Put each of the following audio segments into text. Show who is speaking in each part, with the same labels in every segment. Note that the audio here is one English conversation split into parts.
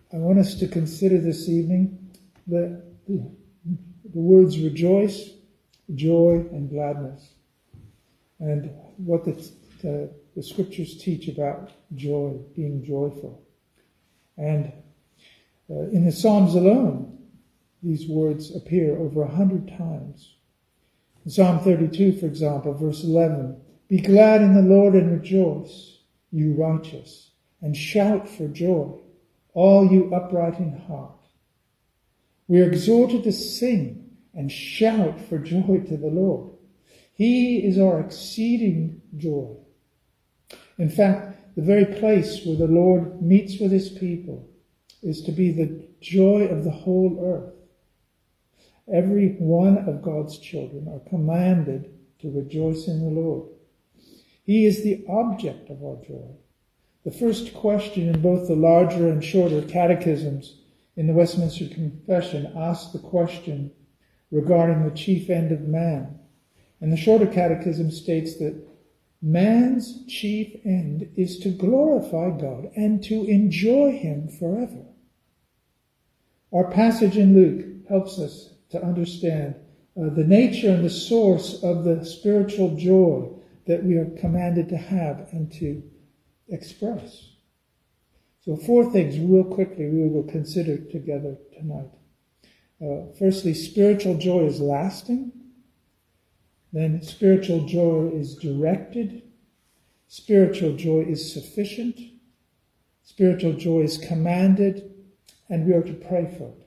Speaker 1: I want us to consider this evening the words rejoice, joy, and gladness, and what the scriptures teach about joy, being joyful. And in the Psalms alone, these words appear over 100 times. In Psalm 32, for example, verse 11, "Be glad in the Lord and rejoice, you righteous, and shout for joy, all you upright in heart." We are exhorted to sing and shout for joy to the Lord. He is our exceeding joy. In fact, the very place where the Lord meets with his people is to be the joy of the whole earth. Every one of God's children are commanded to rejoice in the Lord. He is the object of our joy. The first question in both the larger and shorter catechisms in the Westminster Confession asks the question regarding the chief end of man. And the shorter catechism states that man's chief end is to glorify God and to enjoy him forever. Our passage in Luke helps us to understand the nature and the source of the spiritual joy that we are commanded to have and to express. So 4 things real quickly we will consider together tonight. Firstly, spiritual joy is lasting. Then spiritual joy is directed. Spiritual joy is sufficient. Spiritual joy is commanded, and we are to pray for it.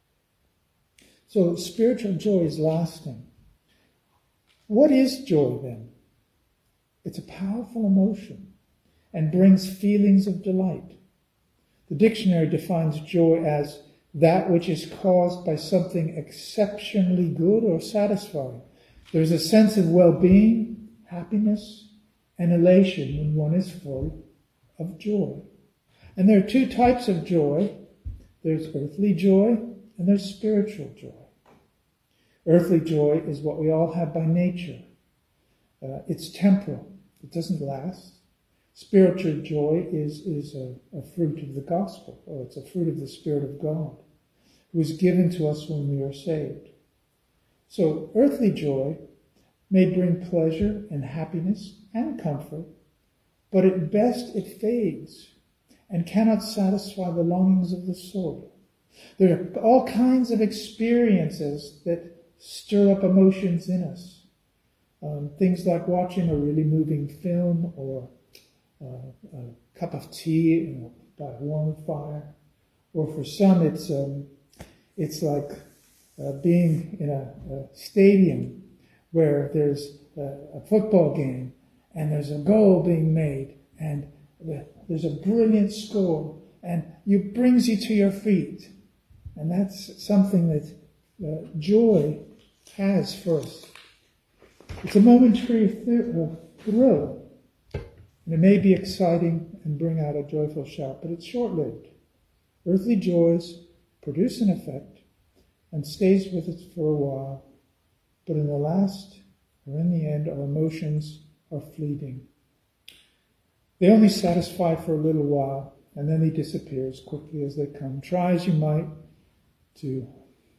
Speaker 1: So spiritual joy is lasting. What is joy then? It's a powerful emotion and brings feelings of delight. The dictionary defines joy as that which is caused by something exceptionally good or satisfying. There's a sense of well-being, happiness, and elation when one is full of joy. And there are 2 types of joy. There's earthly joy and there's spiritual joy. Earthly joy is what we all have by nature. It's temporal. It doesn't last. Spiritual joy is a fruit of the gospel, or it's a fruit of the Spirit of God, who is given to us when we are saved. So earthly joy may bring pleasure and happiness and comfort, but at best it fades and cannot satisfy the longings of the soul. There are all kinds of experiences that stir up emotions in us. Things like watching a really moving film, or a cup of tea by a warm fire. Or for some it's like being in a stadium where there's a football game and there's a goal being made and there's a brilliant score and it brings you to your feet. And that's something that joy has for us. It's a momentary thrill, and it may be exciting and bring out a joyful shout, but it's short-lived. Earthly joys produce an effect and stays with us for a while, but in the last, or in the end, our emotions are fleeting. They only satisfy for a little while, and then they disappear as quickly as they come. Try as you might to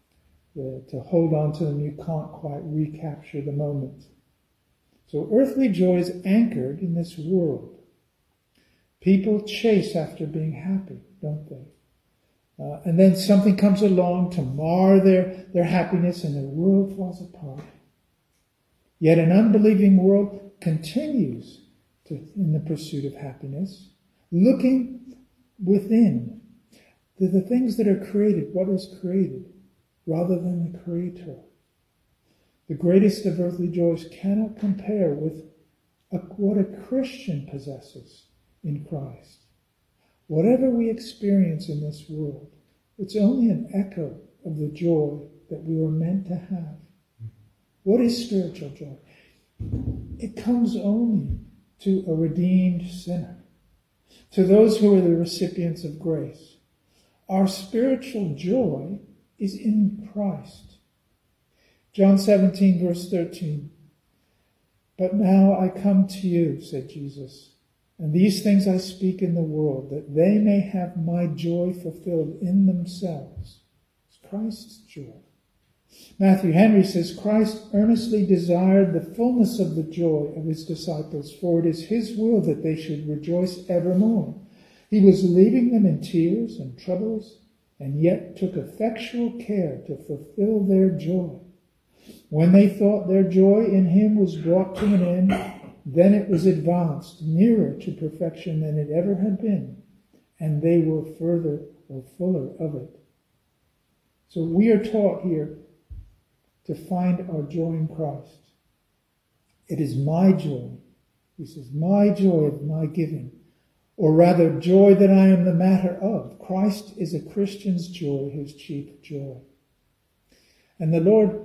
Speaker 1: hold on to them, you can't quite recapture the moment. So earthly joy is anchored in this world. People chase after being happy, don't they? And then something comes along to mar their happiness and their world falls apart. Yet an unbelieving world continues in the pursuit of happiness, looking within to the things that are created, what is created, rather than the Creator. The greatest of earthly joys cannot compare with what a Christian possesses in Christ. Whatever we experience in this world, it's only an echo of the joy that we were meant to have. What is spiritual joy? It comes only to a redeemed sinner, to those who are the recipients of grace. Our spiritual joy is in Christ. John 17, verse 13. But now I come to you, said Jesus, And these things I speak in the world, that they may have my joy fulfilled in themselves. It's Christ's joy. Matthew Henry says, Christ earnestly desired the fullness of the joy of his disciples, for it is his will that they should rejoice evermore. He was leaving them in tears and troubles, and yet took effectual care to fulfill their joy. When they thought their joy in him was brought to an end, then it was advanced nearer to perfection than it ever had been, and they were further or fuller of it. So we are taught here to find our joy in Christ. It is my joy. He says, my joy of my giving. Or rather, joy that I am the matter of. Christ is a Christian's joy, his chief joy. And the Lord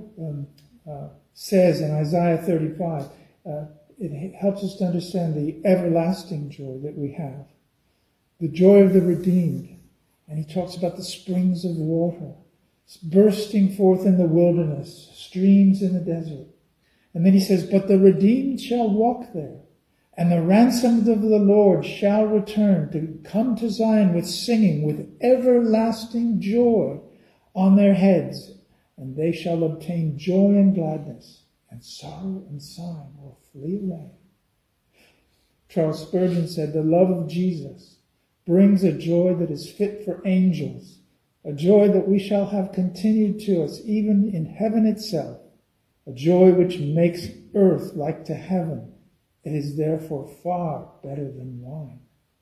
Speaker 1: says in Isaiah 35, it helps us to understand the everlasting joy that we have. The joy of the redeemed. And he talks about the springs of water bursting forth in the wilderness, streams in the desert. And then he says, but the redeemed shall walk there, and the ransomed of the Lord shall return to come to Zion with singing, with everlasting joy on their heads, and they shall obtain joy and gladness, and sorrow and sighing will flee away. Charles Spurgeon said, the love of Jesus brings a joy that is fit for angels, a joy that we shall have continued to us even in heaven itself, a joy which makes earth like to heaven. It is therefore far better than wine.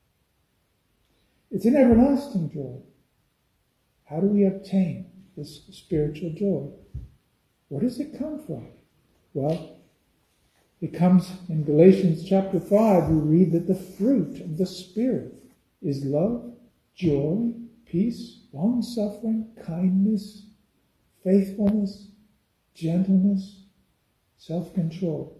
Speaker 1: It's an everlasting joy. How do we obtain this spiritual joy? Where does it come from? Well, it comes in Galatians chapter 5. We read that the fruit of the Spirit is love, joy, peace, long-suffering, kindness, faithfulness, gentleness, self-control.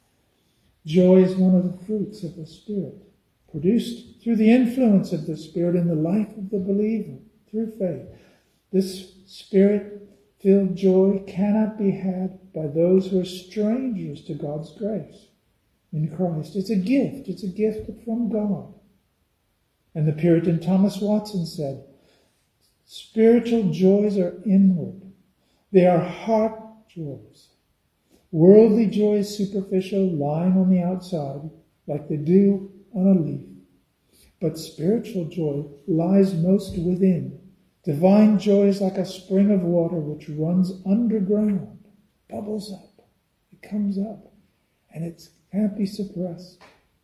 Speaker 1: Joy is one of the fruits of the Spirit, produced through the influence of the Spirit in the life of the believer, through faith. This Spirit-filled joy cannot be had by those who are strangers to God's grace in Christ. It's a gift. It's a gift from God. And the Puritan Thomas Watson said, spiritual joys are inward. They are heart joys. Worldly joy is superficial, lying on the outside, like the dew on a leaf. But spiritual joy lies most within. Divine joy is like a spring of water which runs underground, bubbles up. It comes up, and it can't be suppressed.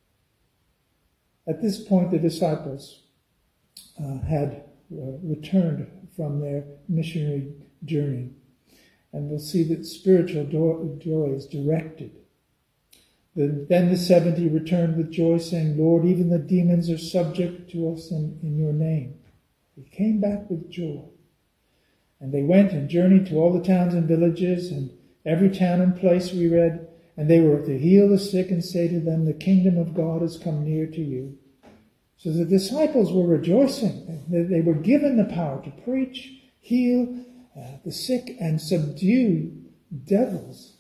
Speaker 1: At this point, the disciples had returned from their missionary journey. And we'll see that spiritual joy is directed. Then the 70 returned with joy, saying, Lord, even the demons are subject to us in your name. They came back with joy. And they went and journeyed to all the towns and villages, and every town and place we read, and they were to heal the sick and say to them, the kingdom of God has come near to you. So the disciples were rejoicing. They were given the power to preach, heal the sick, and subdue devils.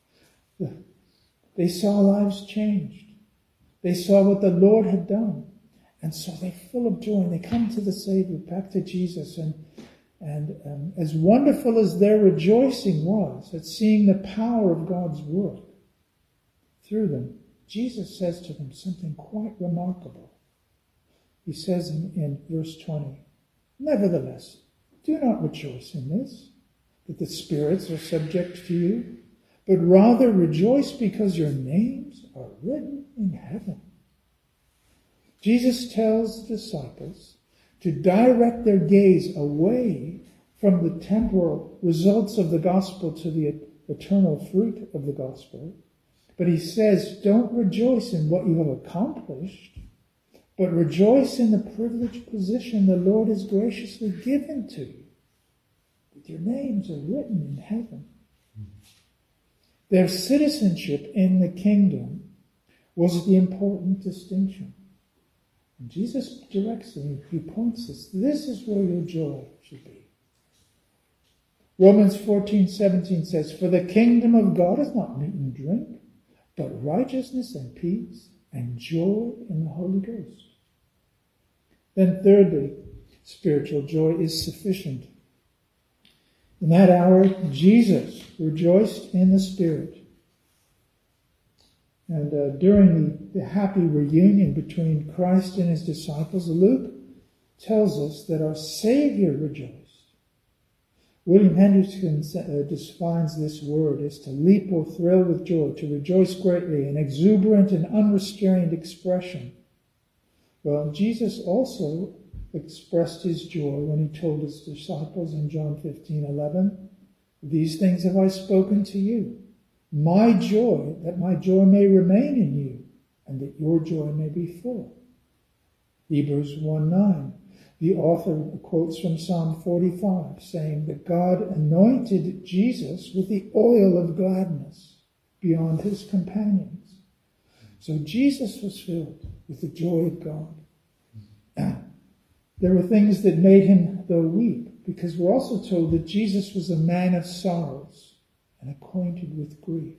Speaker 1: They saw lives changed. They saw what the Lord had done. And so they're full of joy, and they come to the Savior, back to Jesus. And as wonderful as their rejoicing was at seeing the power of God's work through them, Jesus says to them something quite remarkable. He says in verse 20, nevertheless, do not rejoice in this, that the spirits are subject to you, but rather rejoice because your names are written in heaven. Jesus tells the disciples to direct their gaze away from the temporal results of the gospel to the eternal fruit of the gospel. But he says, don't rejoice in what you have accomplished, but rejoice in the privileged position the Lord has graciously given to you. That your names are written in heaven. Their citizenship in the kingdom was the important distinction. And Jesus directs them, he points us, this is where your joy should be. Romans 14:17 says, for the kingdom of God is not meat and drink, but righteousness and peace and joy in the Holy Ghost. Then thirdly, spiritual joy is sufficient. In that hour, Jesus rejoiced in the Spirit. And during the happy reunion between Christ and his disciples, Luke tells us that our Savior rejoiced. William Hendrickson defines this word as to leap or thrill with joy, to rejoice greatly, an exuberant and unrestrained expression. Well, Jesus also expressed his joy when he told his disciples in John 15:11, "These things have I spoken to you, my joy, that my joy may remain in you, and that your joy may be full." Hebrews 1:9. The author quotes from Psalm 45, saying that God anointed Jesus with the oil of gladness beyond his companions. So Jesus was filled with the joy of God. There were things that made him, though, weep, because we're also told that Jesus was a man of sorrows and acquainted with grief.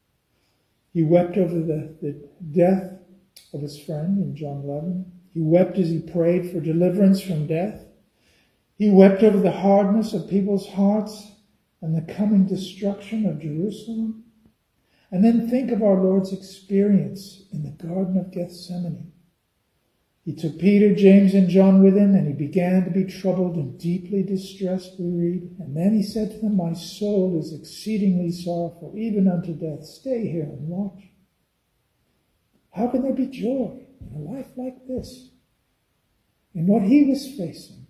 Speaker 1: He wept over the death of his friend in John 11. He wept as he prayed for deliverance from death. He wept over the hardness of people's hearts and the coming destruction of Jerusalem. And then think of our Lord's experience in the Garden of Gethsemane. He took Peter, James, and John with him, and he began to be troubled and deeply distressed, we read. And then he said to them, "My soul is exceedingly sorrowful, even unto death. Stay here and watch." How can there be joy in a life like this, in what he was facing?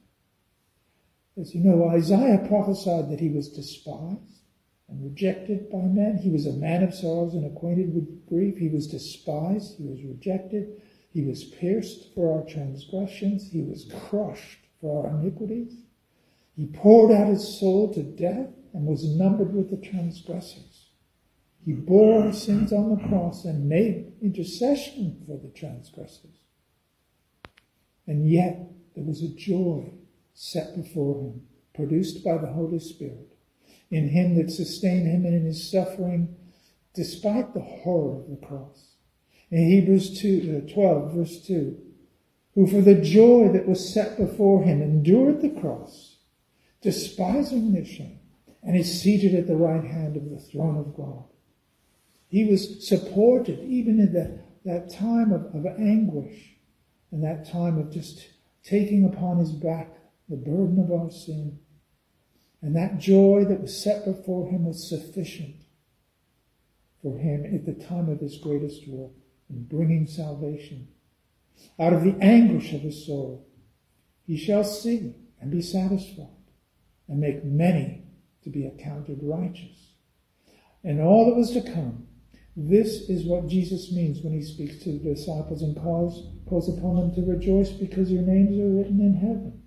Speaker 1: As you know, Isaiah prophesied that he was despised and rejected by men. He was a man of sorrows and acquainted with grief. He was despised. He was rejected. He was pierced for our transgressions. He was crushed for our iniquities. He poured out his soul to death and was numbered with the transgressors. He bore our sins on the cross and made intercession for the transgressors. And yet there was a joy set before him, produced by the Holy Spirit, in him that sustained him in his suffering, despite the horror of the cross. In Hebrews 12, verse 2, who for the joy that was set before him endured the cross, despising the shame, and is seated at the right hand of the throne of God. He was supported even in that time of anguish and that time of just taking upon his back the burden of our sin. And that joy that was set before him was sufficient for him at the time of his greatest work in bringing salvation. Out of the anguish of his soul, he shall see and be satisfied and make many to be accounted righteous. And all that was to come, this is what Jesus means when he speaks to the disciples and calls upon them to rejoice because your names are written in heaven.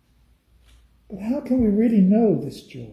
Speaker 1: But how can we really know this joy?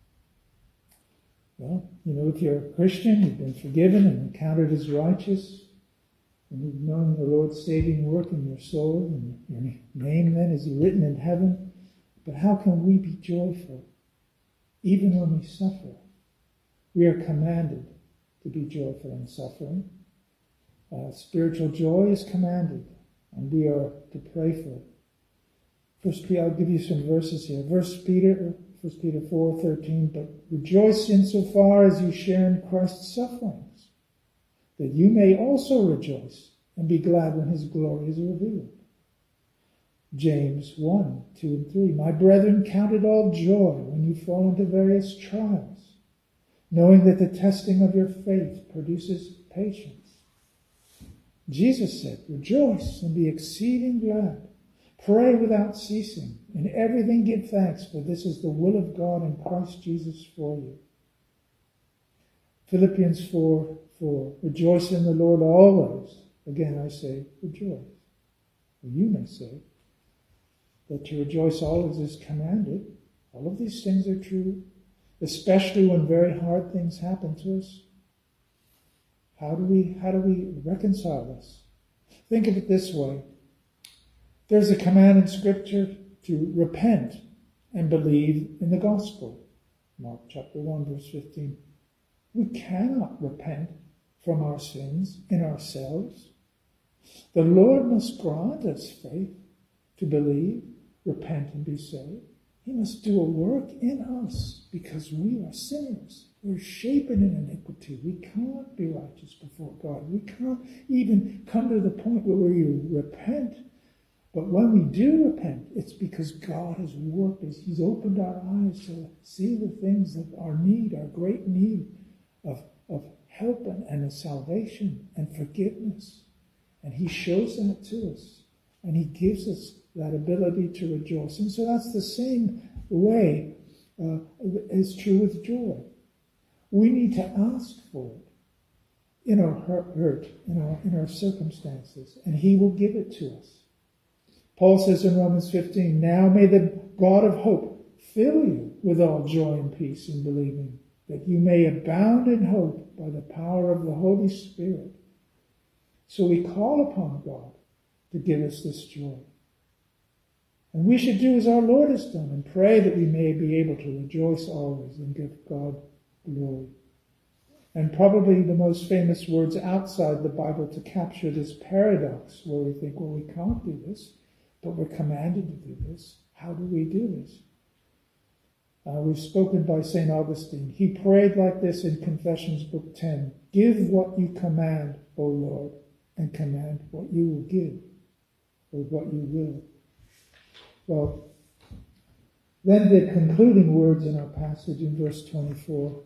Speaker 1: Well, if you're a Christian, you've been forgiven and accounted as righteous, and you've known the Lord's saving work in your soul, and your name then is written in heaven. But how can we be joyful even when we suffer? We are commanded to be joyful in suffering. Spiritual joy is commanded, and we are to pray for it. First Peter, I'll give you some verses here. 1 Peter 4:13, but rejoice insofar as you share in Christ's sufferings, that you may also rejoice and be glad when his glory is revealed. James 1:2 and 3, my brethren, count it all joy when you fall into various trials, knowing that the testing of your faith produces patience. Jesus said, rejoice and be exceeding glad. Pray without ceasing. In everything give thanks, for this is the will of God in Christ Jesus for you. Philippians 4:4, rejoice in the Lord always. Again I say, rejoice. Well, you may say that to rejoice always is commanded. All of these things are true, especially when very hard things happen to us. How do we reconcile this? Think of it this way. There's a command in Scripture to repent and believe in the gospel. Mark chapter 1, verse 15. We cannot repent from our sins in ourselves. The Lord must grant us faith to believe, repent, and be saved. He must do a work in us because we are sinners. We're shapen in iniquity. We can't be righteous before God. We can't even come to the point where we repent. But when we do repent, it's because God has worked us. He's opened our eyes to see the things that our need, our great need of help and salvation and forgiveness. And he shows that to us. And he gives us that ability to rejoice. And so that's the same way is true with joy. We need to ask for it in our hurt, in our circumstances, and he will give it to us. Paul says in Romans 15, now may the God of hope fill you with all joy and peace in believing, that you may abound in hope by the power of the Holy Spirit. So we call upon God to give us this joy. And we should do as our Lord has done and pray that we may be able to rejoice always and give God glory. And probably the most famous words outside the Bible to capture this paradox where we think, well, we can't do this, but we're commanded to do this. How do we do this? We've spoken by St. Augustine. He prayed like this in Confessions, Book 10. Give what you command, O Lord, and command what you will give, or what you will. Well, then the concluding words in our passage in verse 24.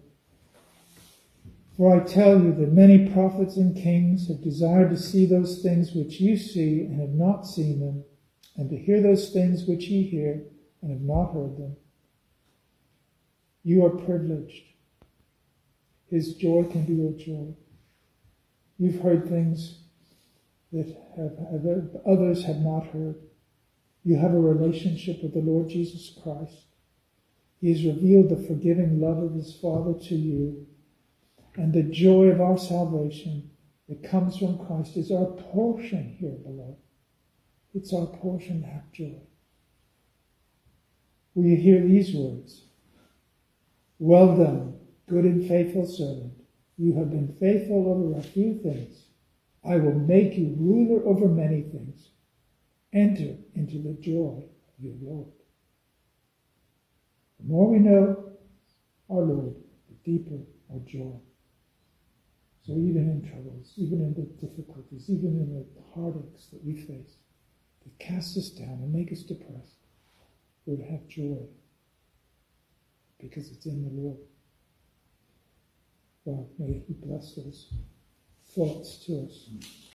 Speaker 1: For I tell you that many prophets and kings have desired to see those things which you see and have not seen them, and to hear those things which ye hear and have not heard them. You are privileged. His joy can be your joy. You've heard things that others have not heard. You have a relationship with the Lord Jesus Christ. He has revealed the forgiving love of his Father to you. And the joy of our salvation that comes from Christ is our portion here below. It's our portion to have joy. Will you hear these words? Well done, good and faithful servant. You have been faithful over a few things. I will make you ruler over many things. Enter into the joy of your Lord. The more we know our Lord, the deeper our joy. So even in troubles, even in the difficulties, even in the heartaches that we face, that cast us down and make us depressed, we're to have joy because it's in the Lord. God, may he bless those thoughts to us.